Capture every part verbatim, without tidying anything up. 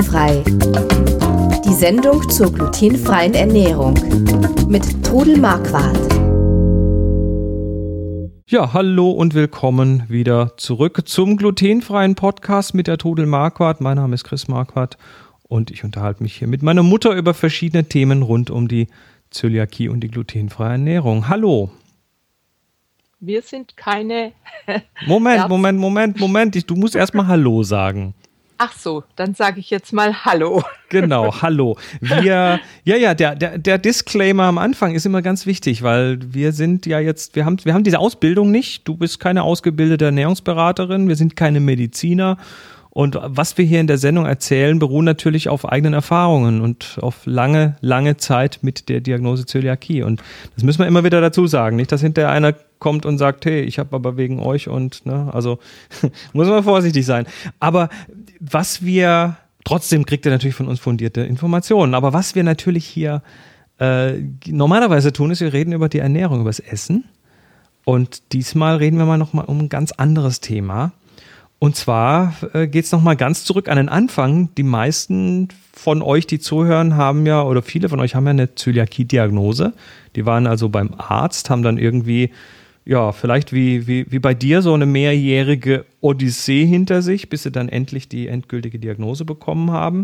Glutenfrei. Die Sendung zur glutenfreien Ernährung mit Trudel Marquardt. Ja, hallo und willkommen wieder zurück zum glutenfreien Podcast mit der Trudel Marquardt. Mein Name ist Chris Marquardt und ich unterhalte mich hier mit meiner Mutter über verschiedene Themen rund um die Zöliakie und die glutenfreie Ernährung. Hallo. Wir sind keine Moment, Ärzte. Moment, Moment, Moment. Ich, du musst erstmal Hallo sagen. Ach so, dann sage ich jetzt mal Hallo. Genau, hallo. Wir, ja, ja, der, der, der Disclaimer am Anfang ist immer ganz wichtig, weil wir sind ja jetzt, wir haben, wir haben diese Ausbildung nicht. Du bist keine ausgebildete Ernährungsberaterin, wir sind keine Mediziner. Und was wir hier in der Sendung erzählen, beruhen natürlich auf eigenen Erfahrungen und auf lange, lange Zeit mit der Diagnose Zöliakie. Und das müssen wir immer wieder dazu sagen. Nicht, dass hinterher einer kommt und sagt, hey, ich habe aber wegen euch und, ne, also muss man vorsichtig sein. Aber was wir, trotzdem kriegt ihr natürlich von uns fundierte Informationen, aber was wir natürlich hier äh, normalerweise tun, ist, wir reden über die Ernährung, über das Essen. Und diesmal reden wir mal nochmal um ein ganz anderes Thema. Und zwar äh, geht es nochmal ganz zurück an den Anfang. Die meisten von euch, die zuhören, haben ja, oder viele von euch haben ja eine Zöliakie-Diagnose. Die waren also beim Arzt, haben dann irgendwie, ja, vielleicht wie, wie, wie bei dir so eine mehrjährige Odyssee hinter sich, bis sie dann endlich die endgültige Diagnose bekommen haben.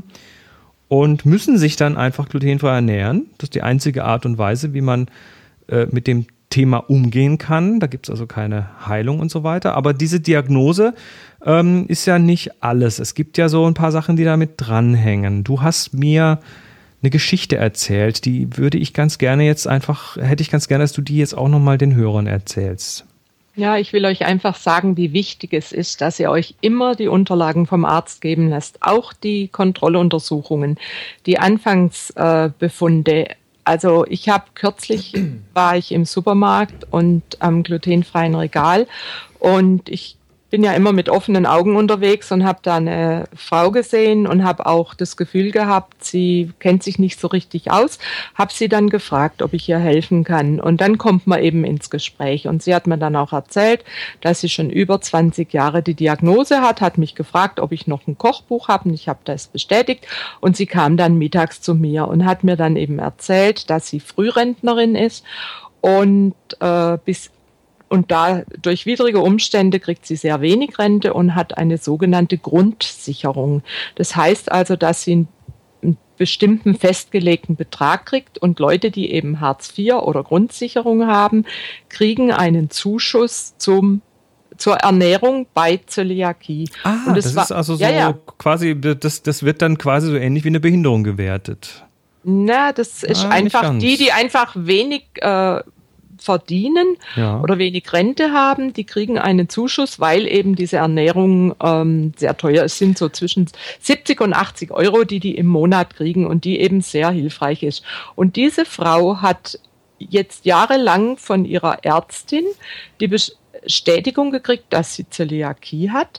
Und müssen sich dann einfach glutenfrei ernähren. Das ist die einzige Art und Weise, wie man äh, mit dem Thema umgehen kann. Da gibt es also keine Heilung und so weiter. Aber diese Diagnose ähm, ist ja nicht alles. Es gibt ja so ein paar Sachen, die damit dranhängen. Du hast mir eine Geschichte erzählt, die würde ich ganz gerne jetzt einfach, hätte ich ganz gerne, dass du die jetzt auch nochmal den Hörern erzählst. Ja, ich will euch einfach sagen, wie wichtig es ist, dass ihr euch immer die Unterlagen vom Arzt geben lasst. Auch die Kontrolluntersuchungen, die Anfangsbefunde. Also ich habe kürzlich, war ich im Supermarkt und am glutenfreien Regal und ich bin ja immer mit offenen Augen unterwegs und habe da eine Frau gesehen und habe auch das Gefühl gehabt, sie kennt sich nicht so richtig aus, habe sie dann gefragt, ob ich ihr helfen kann und dann kommt man eben ins Gespräch und sie hat mir dann auch erzählt, dass sie schon über zwanzig Jahre die Diagnose hat, hat mich gefragt, ob ich noch ein Kochbuch habe und ich habe das bestätigt und sie kam dann mittags zu mir und hat mir dann eben erzählt, dass sie Frührentnerin ist und äh, bis Und da durch widrige Umstände kriegt sie sehr wenig Rente und hat eine sogenannte Grundsicherung. Das heißt also, dass sie einen bestimmten festgelegten Betrag kriegt und Leute, die eben Hartz vier oder Grundsicherung haben, kriegen einen Zuschuss zum zur Ernährung bei Zöliakie. Ah, und das, das war, ist also so ja, ja. quasi, das, das wird dann quasi so ähnlich wie eine Behinderung gewertet. Na, das ist ah, einfach die, die einfach wenig äh, verdienen ja. oder wenig Rente haben, die kriegen einen Zuschuss, weil eben diese Ernährung ähm, sehr teuer ist. Es sind so zwischen siebzig und achtzig Euro, die die im Monat kriegen und die eben sehr hilfreich ist. Und diese Frau hat jetzt jahrelang von ihrer Ärztin die Bestätigung gekriegt, dass sie Zöliakie hat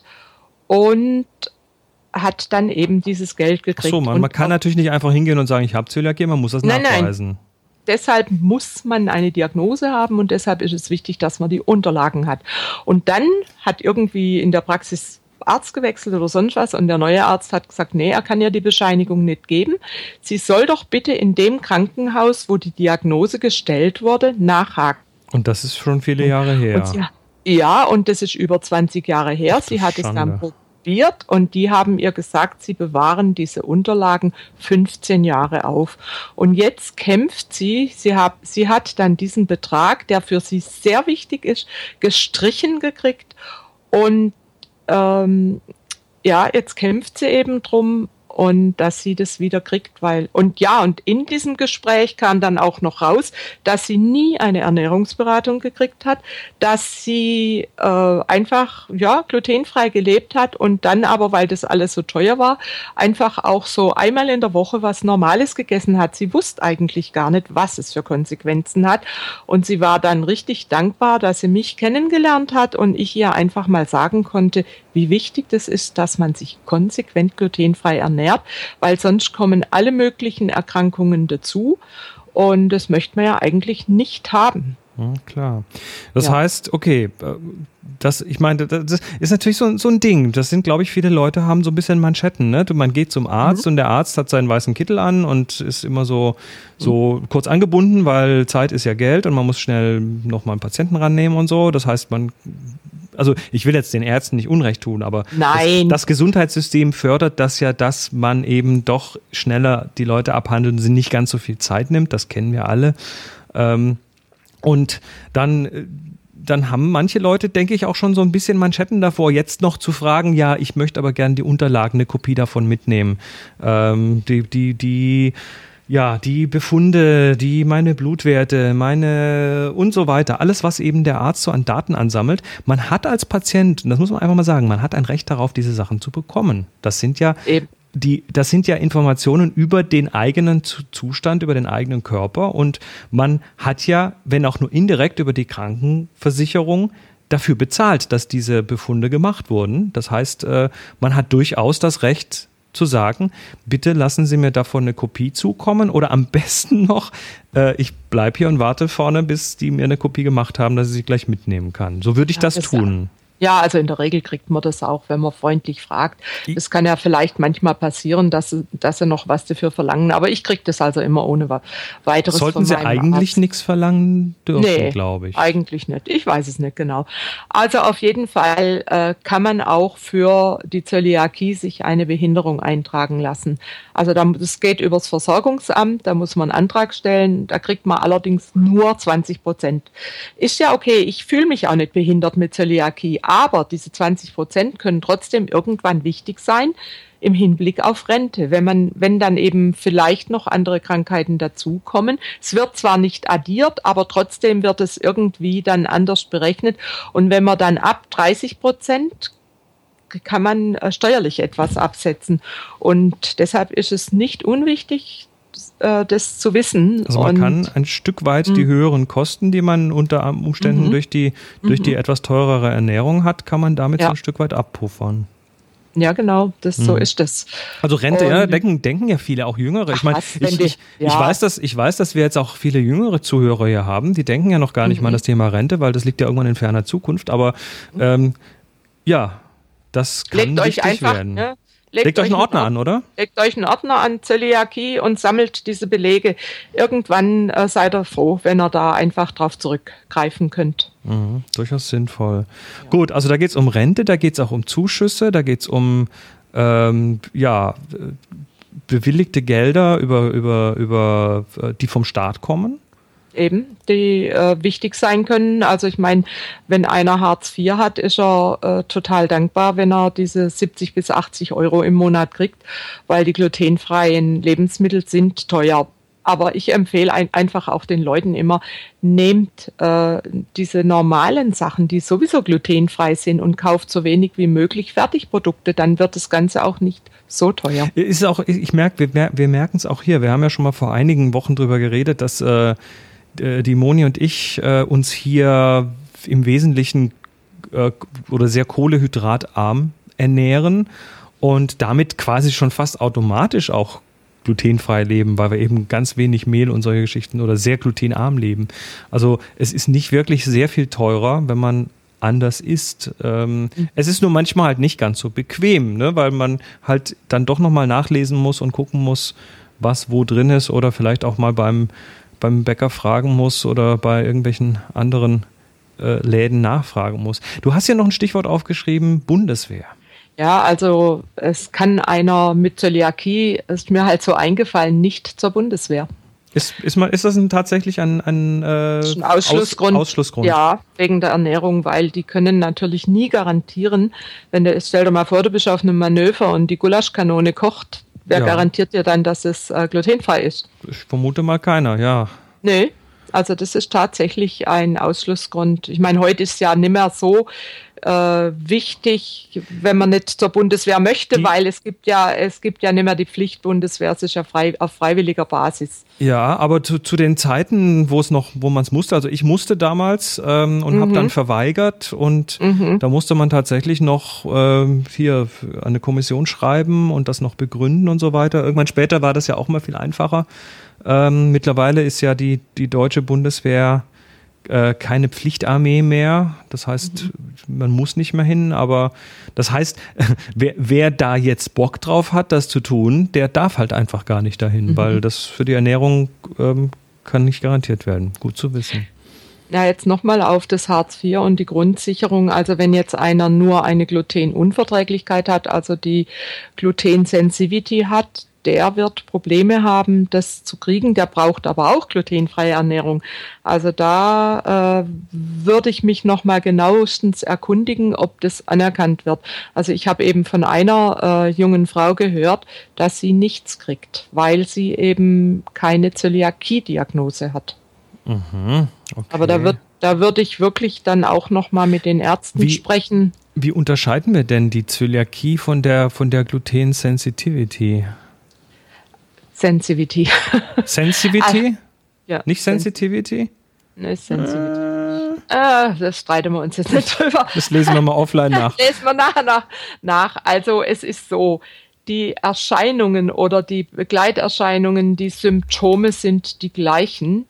und hat dann eben dieses Geld gekriegt. Ach so, man, man kann natürlich nicht einfach hingehen und sagen, ich habe Zöliakie, man muss das nein, nachweisen. Nein. Deshalb muss man eine Diagnose haben und deshalb ist es wichtig, dass man die Unterlagen hat. Und dann hat irgendwie in der Praxis Arzt gewechselt oder sonst was und der neue Arzt hat gesagt, nee, er kann ja die Bescheinigung nicht geben. Sie soll doch bitte in dem Krankenhaus, wo die Diagnose gestellt wurde, nachhaken. Und das ist schon viele Jahre her. Und sie, ja, und das ist über zwanzig Jahre her. Sie hat es dann probiert. Und die haben ihr gesagt, sie bewahren diese Unterlagen fünfzehn Jahre auf. Und jetzt kämpft sie, sie, hab, sie hat dann diesen Betrag, der für sie sehr wichtig ist, gestrichen gekriegt. Und ähm, ja, jetzt kämpft sie eben drum, und dass sie das wieder kriegt, weil, und ja, und in diesem Gespräch kam dann auch noch raus, dass sie nie eine Ernährungsberatung gekriegt hat, dass sie äh, einfach, ja, glutenfrei gelebt hat und dann aber, weil das alles so teuer war, einfach auch so einmal in der Woche was Normales gegessen hat. Sie wusste eigentlich gar nicht, was es für Konsequenzen hat und sie war dann richtig dankbar, dass sie mich kennengelernt hat und ich ihr einfach mal sagen konnte, wie wichtig das ist, dass man sich konsequent glutenfrei ernährt, weil sonst kommen alle möglichen Erkrankungen dazu und das möchte man ja eigentlich nicht haben. Ja, klar. Das Ja. heißt, okay, das, ich meine, das ist natürlich so, so ein Ding. Das sind, glaube ich, viele Leute haben so ein bisschen Manschetten, ne? Man geht zum Arzt mhm. und der Arzt hat seinen weißen Kittel an und ist immer so, so mhm. kurz angebunden, weil Zeit ist ja Geld und man muss schnell nochmal einen Patienten rannehmen und so. Das heißt, man, also ich will jetzt den Ärzten nicht Unrecht tun, aber Nein. Das, das Gesundheitssystem fördert das ja, dass man eben doch schneller die Leute abhandelt und sie nicht ganz so viel Zeit nimmt. Das kennen wir alle. Ähm, Und dann, dann haben manche Leute, denke ich, auch schon so ein bisschen Manschetten davor, jetzt noch zu fragen, ja, ich möchte aber gerne die Unterlagen, eine Kopie davon mitnehmen. Ähm, die, die, die, ja, die Befunde, die, meine Blutwerte, meine und so weiter, alles, was eben der Arzt so an Daten ansammelt. Man hat als Patient, und das muss man einfach mal sagen, man hat ein Recht darauf, diese Sachen zu bekommen. Das sind ja... Eben. Die, das sind ja Informationen über den eigenen Zustand, über den eigenen Körper und man hat ja, wenn auch nur indirekt über die Krankenversicherung, dafür bezahlt, dass diese Befunde gemacht wurden. Das heißt, man hat durchaus das Recht zu sagen, bitte lassen Sie mir davon eine Kopie zukommen oder am besten noch, ich bleibe hier und warte vorne, bis die mir eine Kopie gemacht haben, dass ich sie gleich mitnehmen kann. So würde ich ja, das, das tun. Ja, also in der Regel kriegt man das auch, wenn man freundlich fragt. Es kann ja vielleicht manchmal passieren, dass, dass sie noch was dafür verlangen, aber ich kriege das also immer ohne weiteres. Sollten sie eigentlich Arzt. nichts verlangen dürfen, nee, glaube ich. Eigentlich nicht. Ich weiß es nicht genau. Also auf jeden Fall äh, kann man auch für die Zöliakie sich eine Behinderung eintragen lassen. Also das geht übers Versorgungsamt, da muss man einen Antrag stellen, da kriegt man allerdings nur zwanzig Prozent. Ist ja okay, ich fühle mich auch nicht behindert mit Zöliakie, aber diese zwanzig Prozent können trotzdem irgendwann wichtig sein im Hinblick auf Rente, wenn man, wenn dann eben vielleicht noch andere Krankheiten dazukommen. Es wird zwar nicht addiert, aber trotzdem wird es irgendwie dann anders berechnet. Und wenn man dann ab dreißig Prozent kann man steuerlich etwas absetzen. Und deshalb ist es nicht unwichtig, das zu wissen. Also man und, kann ein Stück weit die höheren Kosten, die man unter Umständen mhm. durch die durch die etwas teurere Ernährung hat, kann man damit ja. so ein Stück weit abpuffern. Ja, genau, das, so mhm. ist das. Also Rente, und, ja, denken, denken ja viele, auch Jüngere. Ich meine, ich, ich, ja. ich, weiß, dass, ich weiß, dass wir jetzt auch viele jüngere Zuhörer hier haben, die denken ja noch gar nicht mhm. mal an das Thema Rente, weil das liegt ja irgendwann in ferner Zukunft, aber ähm, ja, das kann Legt wichtig euch einfach, werden. Ne? Legt, legt euch einen Ordner an, oder? Legt euch einen Ordner an, Zöliakie, und sammelt diese Belege. Irgendwann äh, seid ihr froh, wenn ihr da einfach drauf zurückgreifen könnt. Mhm, durchaus sinnvoll. Ja. Gut, also da geht es um Rente, da geht es auch um Zuschüsse, da geht es um ähm, ja, bewilligte Gelder, über, über, über, die vom Staat kommen. Eben, die äh, wichtig sein können. Also ich meine, wenn einer Hartz vier hat, ist er äh, total dankbar, wenn er diese siebzig bis achtzig Euro im Monat kriegt, weil die glutenfreien Lebensmittel sind teuer. Aber ich empfehle ein, einfach auch den Leuten immer, nehmt äh, diese normalen Sachen, die sowieso glutenfrei sind, und kauft so wenig wie möglich Fertigprodukte, dann wird das Ganze auch nicht so teuer. Ist auch, ich merke, wir, wir merken es auch hier, wir haben ja schon mal vor einigen Wochen drüber geredet, dass äh, die Moni und ich äh, uns hier im Wesentlichen äh, oder sehr kohlehydratarm ernähren und damit quasi schon fast automatisch auch glutenfrei leben, weil wir eben ganz wenig Mehl und solche Geschichten oder sehr glutenarm leben. Also es ist nicht wirklich sehr viel teurer, wenn man anders isst. Ähm, mhm. Es ist nur manchmal halt nicht ganz so bequem, ne? Weil man halt dann doch nochmal nachlesen muss und gucken muss, was wo drin ist, oder vielleicht auch mal beim beim Bäcker fragen muss oder bei irgendwelchen anderen äh, Läden nachfragen muss. Du hast ja noch ein Stichwort aufgeschrieben, Bundeswehr. Ja, also es kann einer mit Zöliakie, ist mir halt so eingefallen, nicht zur Bundeswehr. Ist, ist, man, ist das ein, tatsächlich ein, ein, äh, ein Ausschlussgrund? Aus, Ausschlussgrund? Ja, wegen der Ernährung, weil die können natürlich nie garantieren, wenn du, stell dir mal vor, du bist auf einem Manöver und die Gulaschkanone kocht, wer ja. garantiert dir dann, dass es äh, glutenfrei ist? Ich vermute mal keiner, ja. Nee, also das ist tatsächlich ein Ausschlussgrund. Ich meine, heute ist ja nicht mehr so äh, wichtig, wenn man nicht zur Bundeswehr möchte, die, weil es gibt ja es gibt ja nicht mehr die Pflicht, Bundeswehr, es ist ja frei, auf freiwilliger Basis. Ja, aber zu, zu den Zeiten, wo es noch, wo man es musste, also ich musste damals ähm, und mhm. habe dann verweigert, und mhm. da musste man tatsächlich noch ähm, hier eine Kommission schreiben und das noch begründen und so weiter. Irgendwann später war das ja auch mal viel einfacher. Ähm, mittlerweile ist ja die, die deutsche Bundeswehr äh, keine Pflichtarmee mehr. Das heißt, mhm. man muss nicht mehr hin, aber das heißt, wer, wer da jetzt Bock drauf hat, das zu tun, der darf halt einfach gar nicht dahin, mhm. weil das für die Ernährung ähm, kann nicht garantiert werden. Gut zu wissen. Ja, jetzt nochmal auf das Hartz vier und die Grundsicherung. Also wenn jetzt einer nur eine Glutenunverträglichkeit hat, also die Gluten-Sensitivity hat, der wird Probleme haben, das zu kriegen. Der braucht aber auch glutenfreie Ernährung. Also da äh, würde ich mich nochmal genauestens erkundigen, ob das anerkannt wird. Also ich habe eben von einer äh, jungen Frau gehört, dass sie nichts kriegt, weil sie eben keine Zöliakie-Diagnose hat. Mhm, okay. Aber da wird, da würde ich wirklich dann auch nochmal mit den Ärzten wie, sprechen. Wie unterscheiden wir denn die Zöliakie von der, von der Gluten-Sensitivity? Sensitivity. Sensitivity? Ah, ja. Nicht Sensitivity? Ne, Sensitivity. Äh. Ah, das streiten wir uns jetzt nicht drüber. Das lesen wir mal offline nach. Lesen wir nachher nach, nach. Also es ist so, die Erscheinungen oder die Begleiterscheinungen, die Symptome sind die gleichen.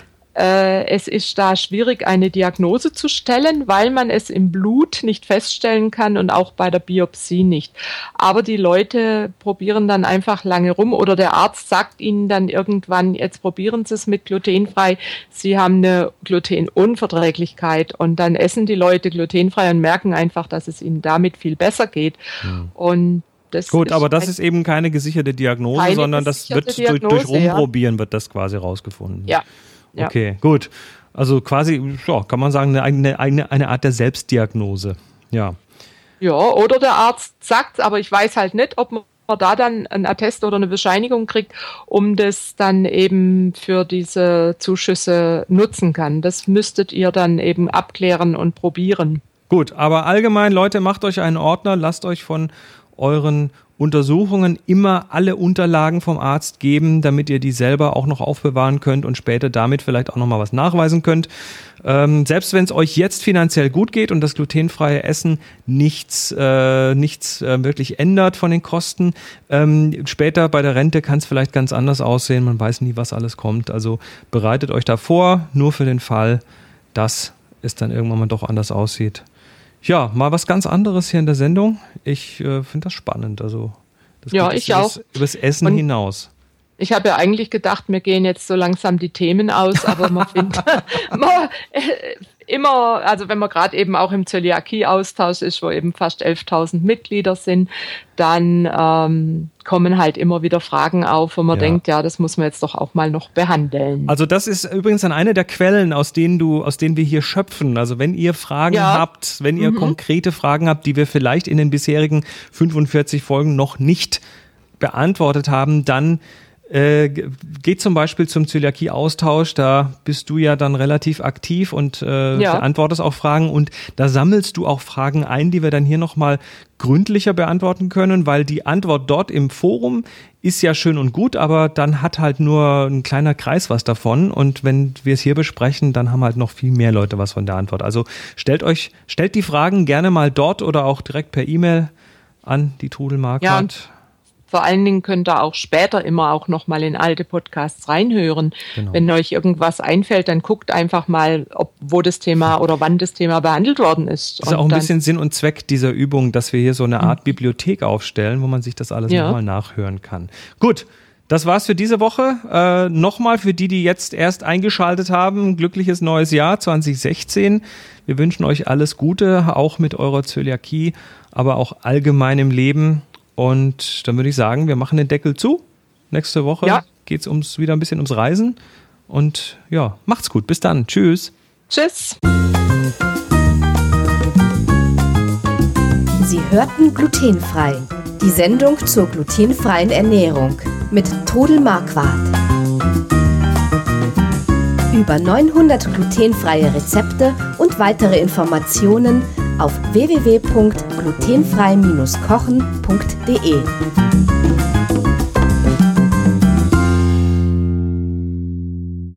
Äh, es ist da schwierig, eine Diagnose zu stellen, weil man es im Blut nicht feststellen kann und auch bei der Biopsie nicht. Aber die Leute probieren dann einfach lange rum oder der Arzt sagt ihnen dann irgendwann, jetzt probieren Sie es mit glutenfrei. Sie haben eine Glutenunverträglichkeit und dann essen die Leute glutenfrei und merken einfach, dass es ihnen damit viel besser geht. Mhm. Und das Gut, aber das ist eben keine gesicherte Diagnose, keine sondern das wird Diagnose, durch, durch Rumprobieren ja. wird das quasi rausgefunden. Ja. Ja. Okay, gut. Also quasi, ja, kann man sagen, eine, eine, eine Art der Selbstdiagnose. Ja. Ja, oder der Arzt sagt, aber ich weiß halt nicht, ob man da dann einen Attest oder eine Bescheinigung kriegt, um das dann eben für diese Zuschüsse nutzen kann. Das müsstet ihr dann eben abklären und probieren. Gut, aber allgemein, Leute, macht euch einen Ordner, lasst euch von euren Untersuchungen immer alle Unterlagen vom Arzt geben, damit ihr die selber auch noch aufbewahren könnt und später damit vielleicht auch noch mal was nachweisen könnt. Ähm, selbst wenn es euch jetzt finanziell gut geht und das glutenfreie Essen nichts, äh, nichts äh, wirklich ändert von den Kosten, ähm, später bei der Rente kann es vielleicht ganz anders aussehen. Man weiß nie, was alles kommt. Also bereitet euch da vor, nur für den Fall, dass es dann irgendwann mal doch anders aussieht. Ja, mal was ganz anderes hier in der Sendung. Ich äh, finde das spannend. Also das ja, ich übers, auch. Übers Essen und hinaus. Ich habe ja eigentlich gedacht, mir gehen jetzt so langsam die Themen aus, aber man findet man, äh, immer, also wenn man gerade eben auch im Zöliakie-Austausch ist, wo eben fast elftausend Mitglieder sind, dann ähm, kommen halt immer wieder Fragen auf, wo man ja. denkt, ja, das muss man jetzt doch auch mal noch behandeln. Also das ist übrigens dann eine der Quellen, aus denen du, aus denen wir hier schöpfen. Also wenn ihr Fragen ja. habt, wenn ihr mhm. konkrete Fragen habt, die wir vielleicht in den bisherigen fünfundvierzig Folgen noch nicht beantwortet haben, dann Äh, geht zum Beispiel zum Zöliakie-Austausch, da bist du ja dann relativ aktiv und äh, ja. beantwortest auch Fragen und da sammelst du auch Fragen ein, die wir dann hier nochmal gründlicher beantworten können, weil die Antwort dort im Forum ist ja schön und gut, aber dann hat halt nur ein kleiner Kreis was davon und wenn wir es hier besprechen, dann haben halt noch viel mehr Leute was von der Antwort. Also stellt euch, stellt die Fragen gerne mal dort oder auch direkt per E-Mail an die Trudel Marquardt. Ja. Vor allen Dingen könnt ihr auch später immer auch noch mal in alte Podcasts reinhören. Genau. Wenn euch irgendwas einfällt, dann guckt einfach mal, ob wo das Thema oder wann das Thema behandelt worden ist. Das ist und auch ein bisschen Sinn und Zweck dieser Übung, dass wir hier so eine Art mhm. Bibliothek aufstellen, wo man sich das alles ja. nochmal nachhören kann. Gut, das war's für diese Woche. Äh, nochmal für die, die jetzt erst eingeschaltet haben, glückliches neues Jahr zwanzig sechzehn. Wir wünschen euch alles Gute, auch mit eurer Zöliakie, aber auch allgemein im Leben. Und dann würde ich sagen, wir machen den Deckel zu. Nächste Woche ja. geht es ums, wieder ein bisschen ums Reisen. Und ja, macht's gut. Bis dann. Tschüss. Tschüss. Sie hörten Glutenfrei. Die Sendung zur glutenfreien Ernährung mit Trudel Marquardt. Über neunhundert glutenfreie Rezepte und weitere Informationen auf w w w punkt glutenfrei Bindestrich kochen punkt de.